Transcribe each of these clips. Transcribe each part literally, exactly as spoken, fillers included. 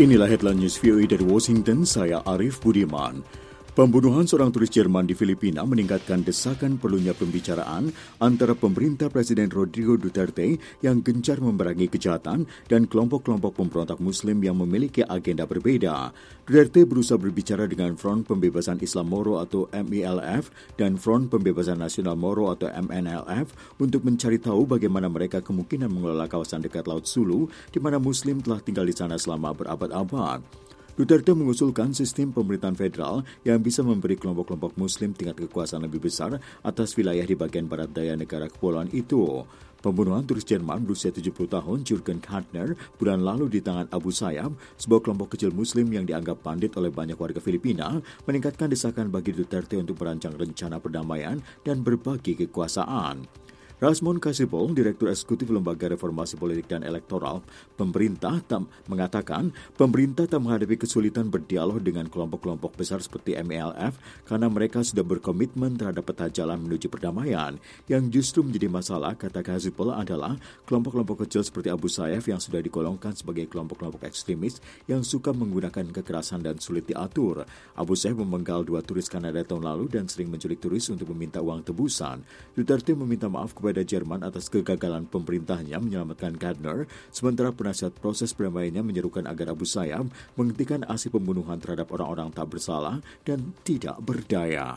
Inilah headline news V O A dari Washington, saya Arif Budiman. Pembunuhan seorang turis Jerman di Filipina meningkatkan desakan perlunya pembicaraan antara pemerintah Presiden Rodrigo Duterte yang gencar memerangi kejahatan dan kelompok-kelompok pemberontak Muslim yang memiliki agenda berbeda. Duterte berusaha berbicara dengan Front Pembebasan Islam Moro atau M I L F dan Front Pembebasan Nasional Moro atau M N L F untuk mencari tahu bagaimana mereka kemungkinan mengelola kawasan dekat Laut Sulu di mana Muslim telah tinggal di sana selama berabad-abad. Duterte mengusulkan sistem pemerintahan federal yang bisa memberi kelompok-kelompok Muslim tingkat kekuasaan lebih besar atas wilayah di bagian barat daya negara kepulauan itu. Pembunuhan turis Jerman berusia tujuh puluh tahun Jürgen Kantner bulan lalu di tangan Abu Sayyaf, sebuah kelompok kecil Muslim yang dianggap pandit oleh banyak warga Filipina, meningkatkan desakan bagi Duterte untuk merancang rencana perdamaian dan berbagi kekuasaan. Rasmon Kasipol, Direktur Eksekutif Lembaga Reformasi Politik dan Elektoral, pemerintah tak mengatakan pemerintah tak menghadapi kesulitan berdialog dengan kelompok-kelompok besar seperti M I L F karena mereka sudah berkomitmen terhadap peta jalan menuju perdamaian. Yang justru menjadi masalah, kata Kasipol, adalah kelompok-kelompok kecil seperti Abu Sayyaf yang sudah digolongkan sebagai kelompok-kelompok ekstremis yang suka menggunakan kekerasan dan sulit diatur. Abu Sayyaf memenggal dua turis Kanada tahun lalu dan sering menculik turis untuk meminta uang tebusan. Duterte meminta maaf kepada kepada Jerman atas kegagalan pemerintahnya menyelamatkan Kantner, sementara penasihat proses perdamaiannya menyerukan agar Abu Sayyaf menghentikan aksi pembunuhan terhadap orang-orang tak bersalah dan tidak berdaya.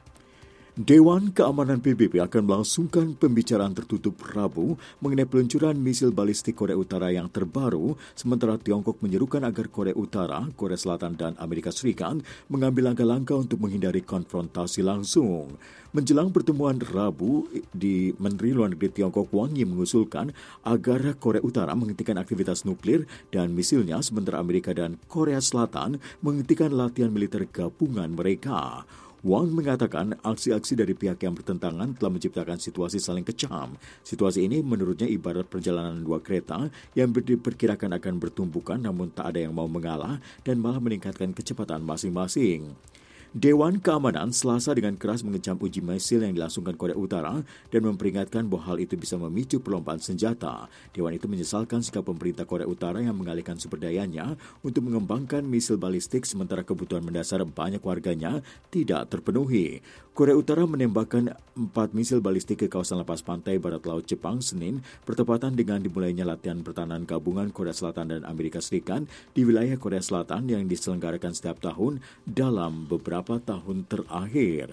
Dewan Keamanan P B B akan melangsungkan pembicaraan tertutup Rabu mengenai peluncuran misil balistik Korea Utara yang terbaru, sementara Tiongkok menyerukan agar Korea Utara, Korea Selatan, dan Amerika Serikat mengambil langkah-langkah untuk menghindari konfrontasi langsung. Menjelang pertemuan Rabu, di Menteri Luar Negeri Tiongkok Wang Yi mengusulkan agar Korea Utara menghentikan aktivitas nuklir dan misilnya, sementara Amerika dan Korea Selatan menghentikan latihan militer gabungan mereka. Wang mengatakan aksi-aksi dari pihak yang bertentangan telah menciptakan situasi saling kecam. Situasi ini menurutnya ibarat perjalanan dua kereta yang diperkirakan akan bertumbukan namun tak ada yang mau mengalah dan malah meningkatkan kecepatan masing-masing. Dewan Keamanan Selasa dengan keras mengecam uji misil yang dilangsungkan Korea Utara dan memperingatkan bahwa hal itu bisa memicu perlombaan senjata. Dewan itu menyesalkan sikap pemerintah Korea Utara yang mengalihkan sumber dayanya untuk mengembangkan misil balistik sementara kebutuhan mendasar banyak warganya tidak terpenuhi. Korea Utara menembakkan empat misil balistik ke kawasan lepas pantai barat laut Jepang Senin, bertepatan dengan dimulainya latihan pertahanan gabungan Korea Selatan dan Amerika Serikat di wilayah Korea Selatan yang diselenggarakan setiap tahun dalam beberapa tahun terakhir.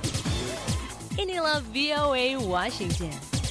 Inilah V O A Washington.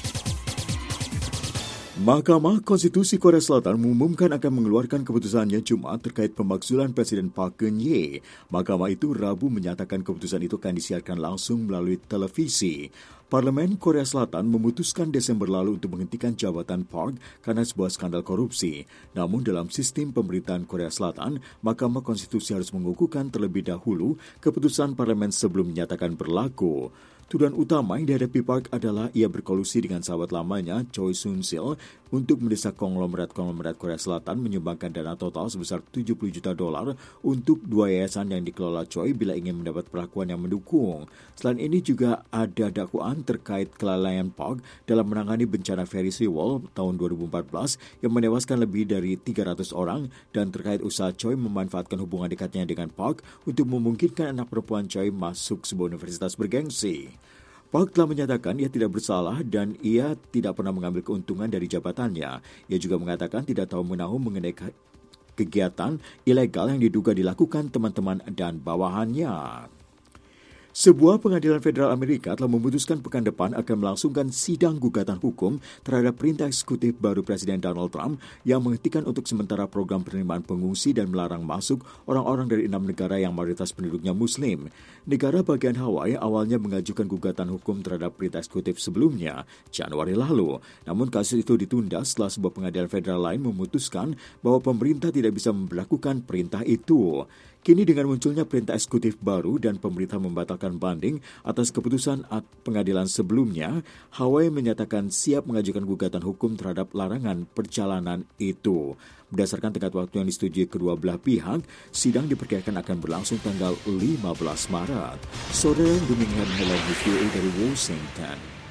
Mahkamah Konstitusi Korea Selatan mengumumkan akan mengeluarkan keputusannya Jumat terkait pemakzulan Presiden Park Geun-hye. Mahkamah itu Rabu menyatakan keputusan itu akan disiarkan langsung melalui televisi. Parlemen Korea Selatan memutuskan Desember lalu untuk menghentikan jabatan Park karena sebuah skandal korupsi. Namun dalam sistem pemerintahan Korea Selatan, Mahkamah Konstitusi harus mengukuhkan terlebih dahulu keputusan parlemen sebelum menyatakan berlaku. Tuduhan utama yang dihadapi Park adalah ia berkolusi dengan sahabat lamanya, Choi Soon-sil, untuk mendesak konglomerat-konglomerat Korea Selatan menyumbangkan dana total sebesar tujuh puluh juta dolar untuk dua yayasan yang dikelola Choi bila ingin mendapat perlakuan yang mendukung. Selain ini juga ada dakwaan terkait kelalaian Park dalam menangani bencana Ferry Sewol tahun dua ribu empat belas yang menewaskan lebih dari tiga ratus orang dan terkait usaha Choi memanfaatkan hubungan dekatnya dengan Park untuk memungkinkan anak perempuan Choi masuk sebuah universitas bergengsi. Park telah menyatakan ia tidak bersalah dan ia tidak pernah mengambil keuntungan dari jabatannya. Ia juga mengatakan tidak tahu menahu mengenai kegiatan ilegal yang diduga dilakukan teman-teman dan bawahannya. Sebuah pengadilan federal Amerika telah memutuskan pekan depan akan melangsungkan sidang gugatan hukum terhadap perintah eksekutif baru Presiden Donald Trump yang menghentikan untuk sementara program penerimaan pengungsi dan melarang masuk orang-orang dari enam negara yang mayoritas penduduknya Muslim. Negara bagian Hawaii awalnya mengajukan gugatan hukum terhadap perintah eksekutif sebelumnya, Januari lalu. Namun kasus itu ditunda setelah sebuah pengadilan federal lain memutuskan bahwa pemerintah tidak bisa memberlakukan perintah itu. Kini dengan munculnya perintah eksekutif baru dan pemerintah membatalkan banding atas keputusan pengadilan sebelumnya, Hawaii menyatakan siap mengajukan gugatan hukum terhadap larangan perjalanan itu. Berdasarkan tenggat waktu yang disetujui kedua belah pihak, sidang diperkirakan akan berlangsung tanggal lima belas Maret. Saudara yang demikian headline V O A dari Washington.